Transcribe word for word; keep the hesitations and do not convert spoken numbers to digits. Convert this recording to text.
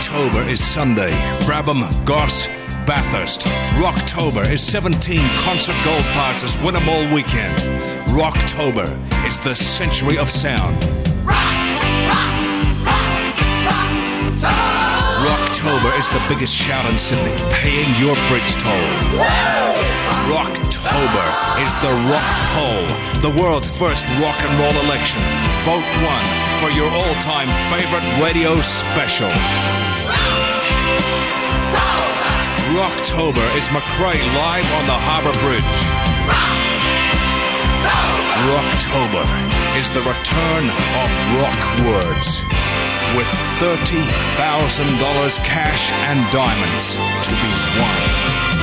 Rocktober is Sunday. Brabham, Goss, Bathurst. Rocktober is seventeen concert gold passes, win 'em all weekend. Rocktober is the century of sound. Rocktober is the biggest shout in Sydney, paying your bridge toll. Rocktober is the Rock Poll, the world's first rock and roll election. Vote one for your all-time favorite radio special. Rocktober is McRae live on the Harbour Bridge. Rocktober is the return of rock words, with thirty thousand dollars cash and diamonds to be won.